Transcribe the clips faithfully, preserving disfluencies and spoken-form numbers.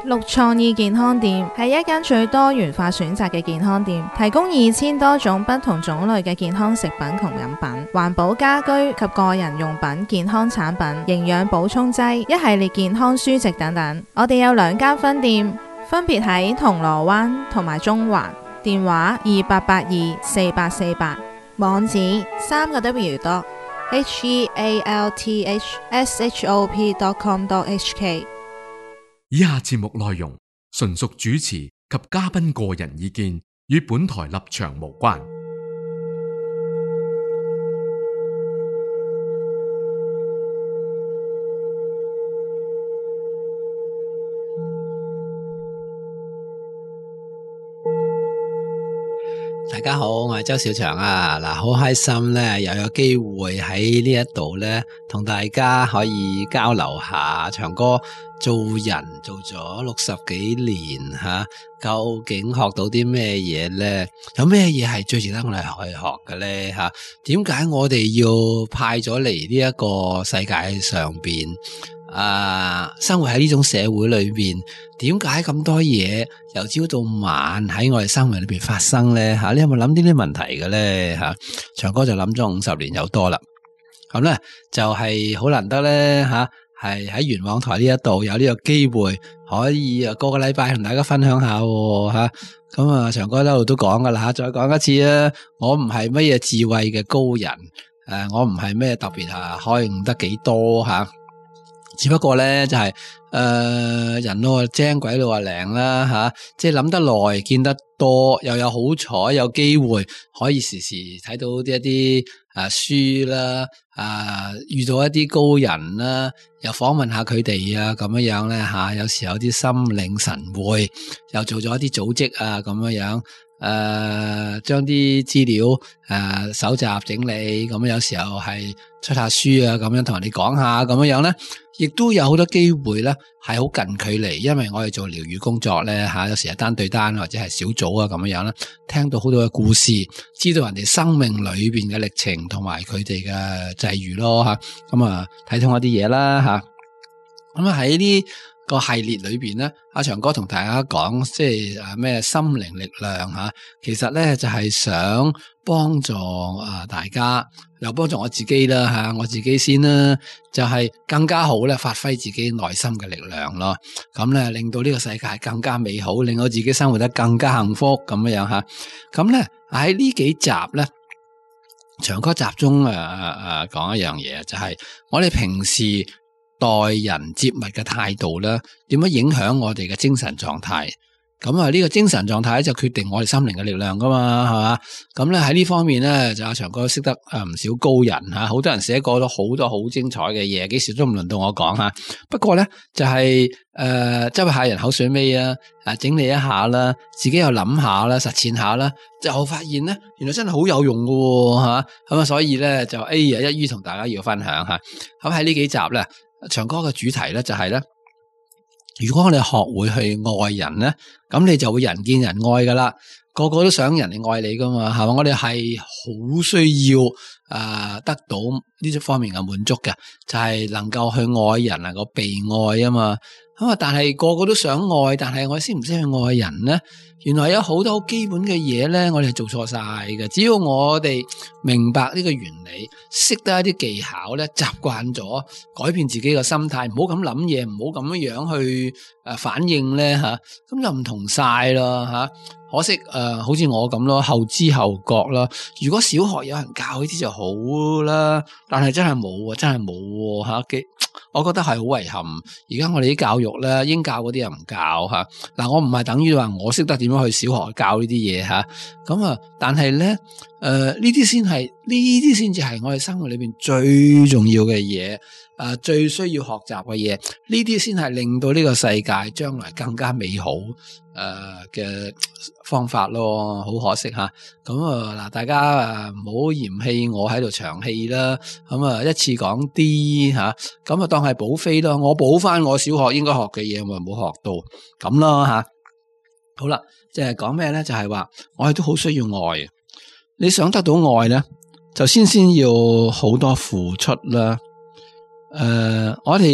綠創意健康店係一間最多元化選擇嘅健康店，提供二千多種不同種類嘅健康食品同飲品、環保家居及個人用品、健康產品、營養補充劑、一系列健康書籍等等。我哋有兩間分店，分別喺銅鑼灣同埋中環，電話二八八二四八四八，網址三個 W 多 H E A L T H S H O P dot com dot H K。 以下節目內容純屬主持及嘉賓個人意見，與本台立場無關。 大家好，我係周小祥啊！嗱，好開心咧，又有機會喺呢一度咧，同大家可以交流下。祥哥做人做咗六十幾年吓，究竟學到啲咩嘢咧？有咩嘢係最值得我哋去學嘅咧？吓，點解我哋要派咗嚟呢一個世界上邊？啊！生活喺呢種社會裏邊，點解咁多嘢由朝到晚喺我哋生活裏邊發生咧？吓、啊，你有冇諗呢啲問題嘅咧？吓、啊，祥哥就諗咗五十年有多啦。咁咧就係、是、好難得咧，吓係喺元朗台呢一度有呢個機會，可以啊個個禮拜同大家分享下吓。咁啊，祥哥一路都講噶啦吓，再講一次啊，我唔係乜嘢智慧嘅高人，誒、啊，我唔係咩特別啊，開悟得幾多吓。啊只不過咧就係、是、誒、呃、人老啊精鬼老啊靈啦吓，即係諗得耐見得多，又有好彩有機會可以時時睇到啲一啲啊書啦，啊遇到一啲高人啦，又訪問下佢哋啊咁樣樣咧吓，有時有啲心領神會，又做咗一啲組織啊咁樣樣。誒、呃，將啲資料誒搜集整理，咁有時候係出下書啊，咁樣同人哋講下，咁樣樣咧，亦都有好多機會咧，係好近距離，因為我哋做療愈工作咧吓，有時係單對單或者係小組啊，咁樣樣咧，聽到好多嘅故事，知道人哋生命裏邊嘅歷程同埋佢哋嘅際遇咯吓，咁啊睇通一啲嘢啦吓，咁啊喺呢個系列裏邊咧，阿祥哥同大家講，即係啊咩心靈力量吓，其實咧就係想幫助啊大家，又幫助我自己啦吓，我自己先啦，就係更加好咧，發揮自己內心嘅力量咯。咁咧令到呢個世界更加美好，令我自己生活得更加幸福咁樣樣吓。咁咧喺呢幾集咧，祥哥集中誒誒誒講一樣嘢，就係我哋平時待人接物嘅態度咧，點樣影響我哋嘅精神狀態？咁啊，呢個精神狀態就決定我哋心靈嘅力量噶嘛，係嘛？咁咧喺呢方面咧，就阿祥哥識得誒唔少高人吓，好多人寫過咗好多好精彩嘅嘢，幾時都唔輪到我講吓。不過咧就係誒執下人口水尾啊，啊整理一下啦，自己又諗下啦，實踐下啦，就發現咧原來真係好有用噶吓。咁啊，所以咧就哎呀一於同大家要分享吓。咁喺呢幾集咧。祥哥嘅主題咧就係咧，如果我哋學會去愛人咧，咁你就會人見人愛噶啦，個個都想人哋愛你噶嘛，係嘛？我哋係好需要誒、呃、得到呢方面嘅滿足嘅，就係、是、能夠去愛人，能夠被愛啊嘛。咁啊，但係個個都想愛，但係我識唔識去愛人咧？原來有好多好基本嘅嘢咧，我哋係做錯晒嘅。只要我哋明白呢個原理，識得一啲技巧咧，習慣咗改變自己嘅心態，唔好咁諗嘢，唔好咁樣樣去誒反應咧吓，咁就唔同晒啦吓。可惜誒、呃，好似我咁咯，後知後覺啦。如果小學有人教呢啲就好啦，但係真係冇啊，真係冇吓。我覺得係好遺憾。而家我哋啲教育咧，應教嗰啲又唔教吓。嗱，我唔係等於話我識得點樣去小學教呢啲嘢吓。咁啊，但係咧，誒呢啲先係呢啲先至係我哋生活裏邊最重要嘅嘢。誒、呃，最需要學習嘅嘢，呢啲先係令到呢個世界將來更加美好誒嘅、呃、方法咯。好可惜吓，咁啊嗱，大家誒唔好嫌棄我喺度長氣啦。咁啊，一次講啲吓，咁啊當係補飛咯。我補翻我小學應該學嘅嘢，我冇學到咁咯吓。好啦，即係講咩咧？就係、是、話我哋都好需要愛。你想得到愛咧，就先先要好多付出啦。誒、呃，我哋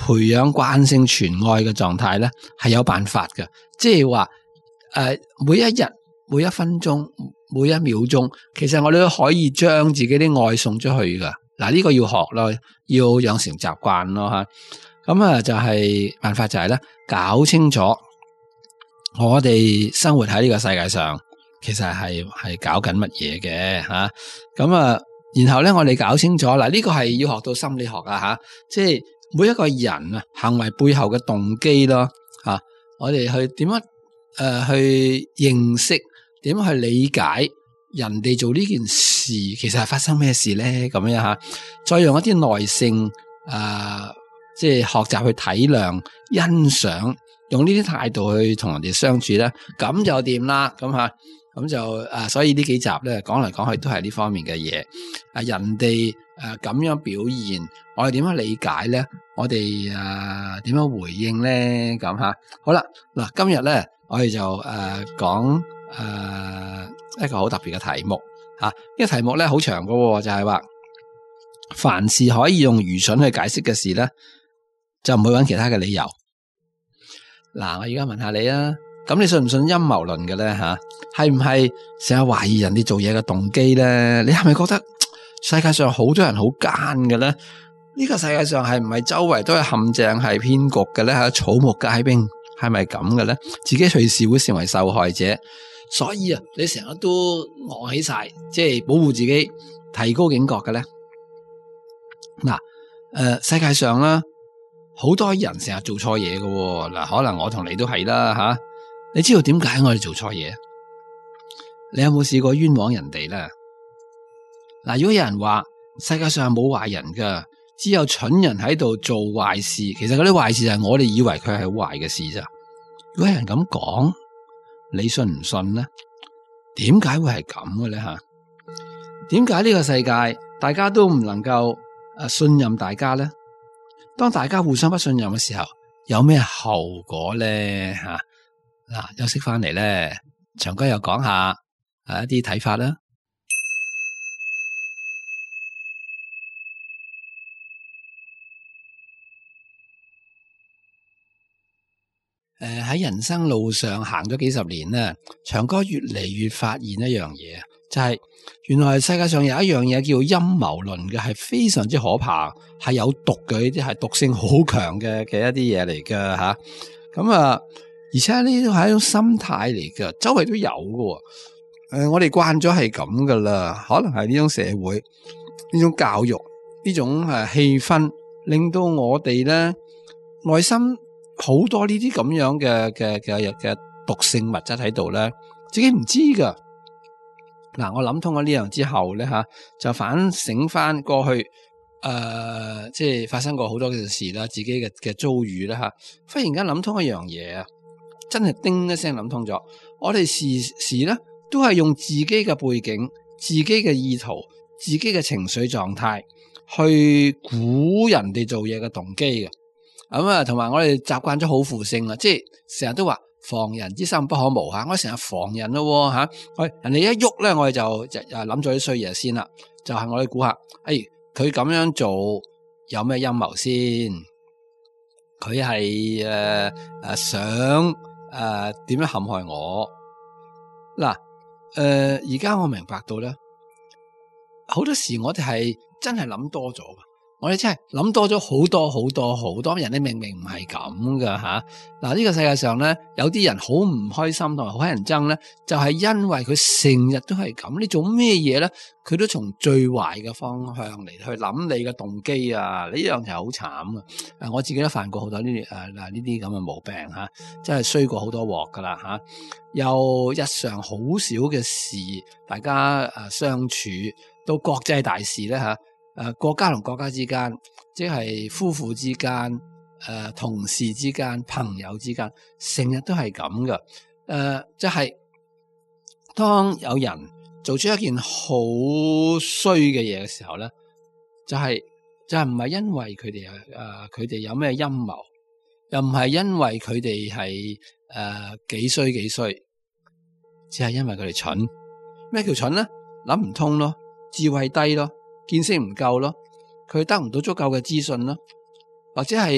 培養慣性傳愛嘅狀態咧，係有辦法嘅。即係話誒，每一日、每一分鐘、每一秒鐘，其實我哋都可以將自己啲愛送出去噶。嗱，呢個要學咯，要養成習慣咯吓。咁啊，就係辦法就係咧，搞清楚我哋生活喺呢個世界上，其實係係搞緊乜嘢嘅吓。咁啊，然後咧，我哋搞清楚嗱，呢個係要學到心理學啊吓，即係每一個人啊行為背後嘅動機咯吓，我哋去點樣誒去認識，點樣去理解人哋做呢件事，其實係發生咩事咧？咁樣吓，再用一啲耐性誒、呃，即係學習去體諒、欣賞，用呢啲態度去同人哋相處咧，咁就掂啦。咁吓，咁就誒、呃，所以呢幾集咧講嚟講去都係呢方面嘅嘢。啊，人哋誒咁樣表現，我哋點樣理解咧？我哋誒點樣回應咧？咁吓，好啦，嗱，今日咧我哋就誒、呃、講。誒、呃，一個好特別嘅題目吓，呢、啊這個題目咧好長㗎，就係、是、話凡事可以用愚蠢去解釋嘅事咧，就唔會揾其他嘅理由。嗱、啊，我而家問下你啊，咁你信唔信陰謀論嘅咧吓？係唔係成日懷疑人哋做嘢嘅動機咧？你係咪覺得世界上好多人好奸嘅咧？呢、這個世界上係唔係周圍都係陷阱、係騙局嘅咧？吓，草木皆兵係咪咁嘅咧？自己隨時會成為受害者。所以啊，你成日都餓起晒，即係保護自己，提高警覺嘅咧。嗱，誒，世界上啦，好多人成日做錯嘢嘅。嗱，可能我同你都係啦吓。你知道點解我哋做錯嘢？你有冇試過冤枉人哋咧？嗱，如果有人話世界上係冇壞人噶，只有蠢人喺度做壞事，其實嗰啲壞事就係我哋以為佢係壞嘅事咋。如果有人咁講，你信唔信呢？點解會係咁嘅咧？吓，點解呢個世界大家都唔能夠誒信任大家咧？當大家互相不信任嘅時候，有咩後果咧？吓，嗱，休息翻嚟咧，長哥又講下誒一啲睇法啦。誒，喺、呃、人生路上行咗幾十年咧，長哥越嚟越發現一樣嘢，就係、是、原來世界上有一樣嘢叫陰謀論嘅，係非常之可怕，係有毒嘅，呢啲係毒性好強嘅嘅一啲嘢嚟嘅吓。咁啊，而且呢啲係一種心態嚟嘅，周圍都有嘅。誒、呃，我哋慣咗係咁噶啦，可能係呢種社會、呢種教育、呢種誒氣氛，令到我哋咧內心。好多呢啲咁樣嘅嘅嘅嘅毒性物質喺度咧，自己唔知噶。嗱，我諗通咗呢樣之後咧吓，就反省翻過去誒、呃，即係發生過好多嘅事啦，自己嘅嘅遭遇啦吓，忽然間諗通一樣嘢啊，真係叮一聲諗通咗。我哋時時咧都係用自己嘅背景、自己嘅意圖、自己嘅情緒狀態去估人哋做嘢嘅動機嘅。咁啊，同埋我哋習慣咗好負性啦，即係成日都話防人之心不可無吓，我成日防人咯吓，喂，人哋一喐咧，我哋就就諗咗啲衰嘢先啦，就係、是、我哋估下，誒，佢咁樣做有咩陰謀先？佢係誒誒想誒點樣陷害我？嗱，誒而家我明白到咧，好多時我哋係真係諗多咗噶。我哋真係諗多咗好多好多好多人，你明明唔係咁噶吓。嗱、啊，呢、這個世界上咧，有啲人好唔開心同埋好乞人憎咧，就係、是、因為佢成日都係咁。你做咩嘢咧？佢都從最壞嘅方向嚟去諗你嘅動機啊！呢樣就好慘啊！誒，我自己都犯過好多呢啲誒嗱呢啲咁嘅毛病吓、啊，真係衰過好多鑊噶啦吓。由日常好少嘅事，大家誒、啊、相處到國際大事咧吓。啊誒、呃，國家同國家之間，即係夫婦之間，誒、呃，同事之間，朋友之間，成日都係咁㗎。誒、呃，即係當有人做出一件好衰嘅嘢嘅時候咧，就係、是、就係唔係因為佢哋誒，佢、呃、哋有咩陰謀，又唔係因為佢哋係誒幾衰幾衰，只係因為佢哋蠢。咩叫蠢咧？諗唔通咯，智慧低咯。見識唔夠咯，佢得唔到足夠嘅資訊咯，或者係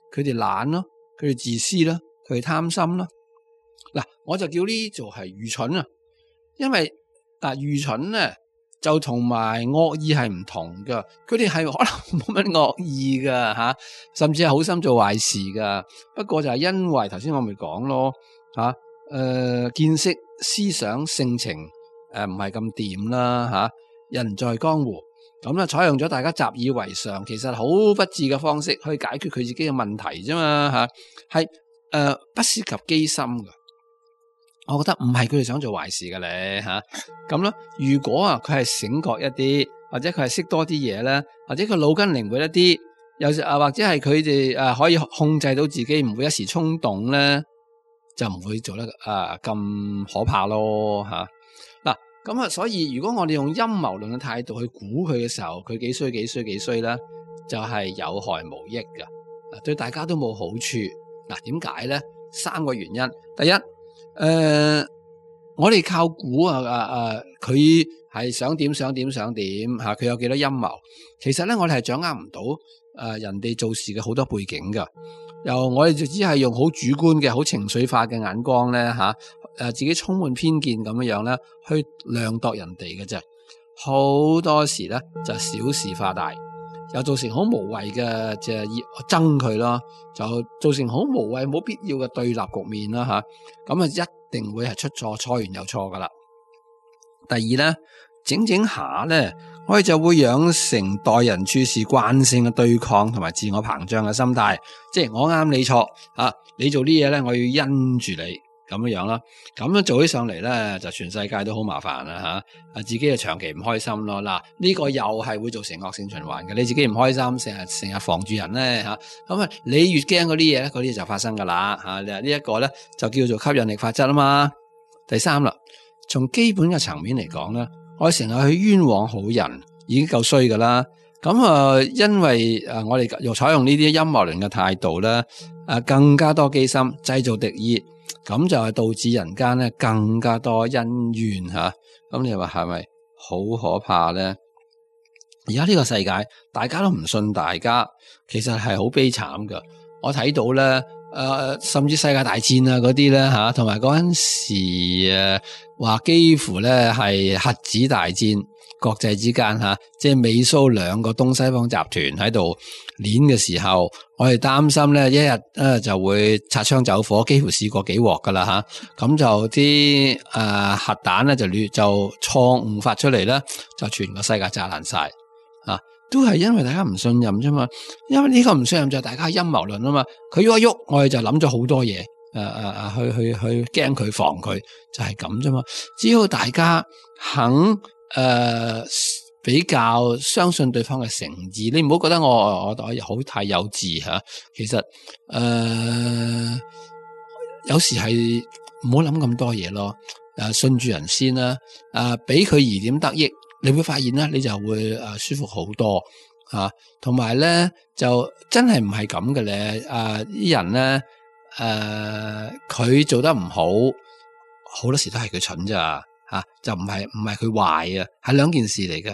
佢哋懶咯，佢哋自私啦，佢哋貪心啦。嗱，我就叫呢做係愚蠢啊，因為嗱愚蠢咧就同埋惡意係唔同噶，佢哋係可能冇乜惡意噶吓，甚至係好心做壞事噶。不過就係因為頭先我咪講咯吓，誒、呃、見識、思想、性情誒唔係咁掂啦吓，人在江湖咁啦，採用咗大家習以為常，其實好不智嘅方式去解決佢自己嘅問題啫嘛吓，係誒、呃、不涉及機心噶。我覺得唔係佢哋想做壞事嘅咧吓，咁啦。如果啊佢係醒覺一啲，或者佢係識多啲嘢咧，或者佢腦筋靈活一啲，有時啊或者係佢哋誒可以控制到自己，唔會一時衝動咧，就唔會做得啊咁可怕咯吓。嗱咁啊，所以如果我哋用陰謀論嘅態度去估佢嘅時候，佢幾衰幾衰幾衰咧，就係有害無益噶，嗱對大家都冇好處。嗱點解咧？三個原因，第一。誒、呃，我哋靠估啊啊啊，佢係想點想點想點吓，佢有幾多陰謀？其實咧，我哋係掌握唔到誒人哋做事嘅好多背景噶。又我哋就只係用好主觀嘅、好情緒化嘅眼光咧吓，誒、啊、自己充滿偏見咁樣樣咧去量度人哋嘅啫。好多時咧就小事化大，又造成好無謂嘅即係憎佢咯，就造成好無謂冇必要嘅對立局面啦吓，咁啊一定會係出錯，錯完又錯噶啦。第二咧，整整下咧，我哋就會養成待人處事慣性嘅對抗同埋自我膨脹嘅心態，即係我啱你錯啊，你做啲嘢咧，我要因住你。咁樣樣啦，咁樣做起上嚟咧，就全世界都好麻煩啦吓，啊自己就長期唔開心咯。嗱，呢個又係會造成惡性循環嘅。你自己唔開心，成日成日防住人咧吓，咁啊你越驚嗰啲嘢咧，嗰啲就發生噶啦吓。呢一個咧就叫做吸引力法則啊嘛。第三啦，從基本嘅層面嚟講咧，我哋成日去冤枉好人已經夠衰噶啦。咁啊，因為誒我哋又採用呢啲陰謀論嘅態度咧，誒更加多機心，製造敵意。咁就係導致人間咧更加多恩怨吓，咁你話係咪好可怕咧？而家呢個世界大家都唔信大家，其實係好悲慘噶。我睇到咧，誒、呃，甚至世界大戰啊嗰啲咧吓，同埋嗰陣時誒話幾乎咧係核子大戰，國際之間吓，即係美蘇兩個東西方集團喺度練嘅時候，我哋擔心咧一日誒就會擦槍走火，幾乎試過幾鑊噶啦吓，咁就啲誒、呃、核彈咧就亂就錯誤發出嚟咧，就全個世界炸爛晒啊！都係因為大家唔信任啫嘛，因為呢個唔信任就係大家陰謀論啊嘛，佢喐一喐，我哋就諗咗好多嘢，誒誒誒，去去去驚佢防佢，就係咁啫嘛。只要大家肯誒、呃、比較相信對方嘅誠意，你唔好覺得我我我好太幼稚吓，其實誒、呃、有時係唔好諗咁多嘢咯，誒信住人先啦，誒俾佢疑點得益。你會發現咧，你就會誒舒服好多啊，同埋咧就真係唔係咁嘅咧。誒啲人咧誒佢做得唔好，好多時都係佢蠢咋吓，就唔係唔係佢壞啊，係兩件事嚟噶。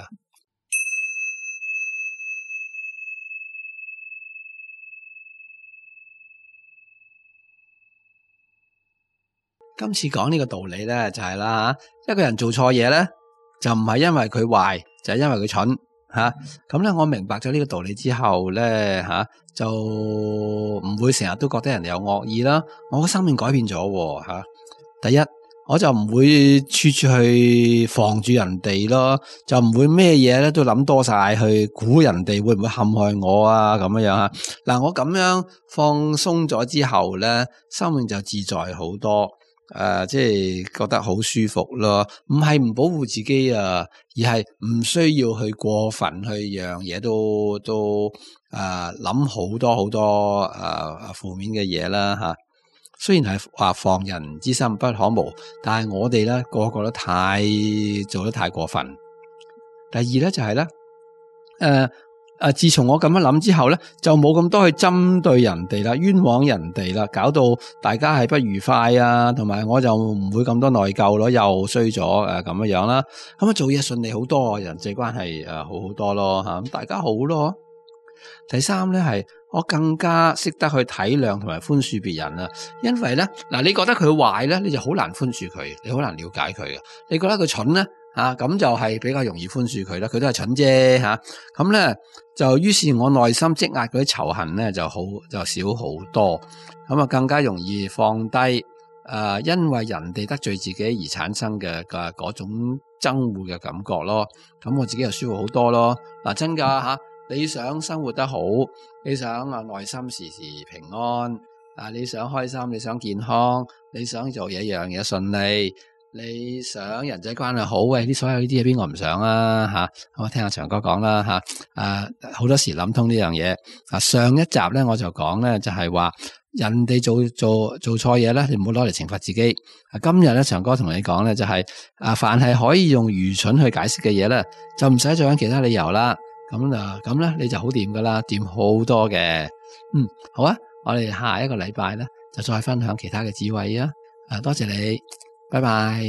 今次講呢個道理咧就係啦吓，一個人做錯嘢咧。就唔係因為佢壞，就係因為佢蠢吓。咁咧，我明白咗呢個道理之後咧吓，就唔會成日都覺得人哋有惡意啦。我個生命改變咗吓。第一，我就唔會處處去防住人哋咯，就唔會咩嘢咧都諗多晒去估人哋會唔會陷害我啊咁樣樣吓。嗱，我咁樣放鬆咗之後咧，生命就自在好多。誒、呃，即係覺得好舒服咯，唔係唔保護自己啊，而係唔需要去過分去樣嘢都都誒諗好多好多誒負面嘅嘢啦吓。雖然係話防人之心不可無，但係我哋咧個個都太做得太過分。第二咧就係咧，誒、呃。誒，自從我咁樣諗之後咧，就冇咁多去針對人哋啦，冤枉人哋啦，搞到大家係不愉快啊，同埋我就唔會咁多內疚咯，又衰咗誒咁樣樣啦。咁啊做嘢順利好多，人際關係誒好好多咯吓，咁大家好咯。第三咧係我更加識得去體諒同埋寬恕別人啦。因為咧，嗱，你覺得佢壞咧，你就好難寬恕佢，你好難了解佢嘅。你覺得佢蠢咧，吓咁就係比較容易寬恕佢啦。佢都係蠢啫，吓咁咧就於是我內心積壓嗰啲仇恨咧就好就少好多，咁啊更加容易放低誒、呃，因為人哋得罪自己而產生嘅嘅嗰種憎惡嘅感覺咯。咁我自己又舒服好多咯。嗱、啊，真噶吓。你想生活得好，你想啊內心時時平安，啊你想開心，你想健康，你想做嘢樣嘢順利，你想人際關係好，喂，呢所有呢啲嘢邊個唔想啊吓？我聽阿長哥講啦吓，啊好多時諗通呢樣嘢。啊上一集咧我就講咧就係話人哋做做做錯嘢咧，你唔好攞嚟懲罰自己。啊今日咧長哥同你講咧就係啊凡係可以用愚蠢去解釋嘅嘢咧，就唔使再揾其他理由啦。咁就咁咧，你就好掂噶啦，掂好多嘅。嗯，好啊，我哋下一個禮拜咧就再分享其他嘅智慧啊。啊，多謝你，拜拜。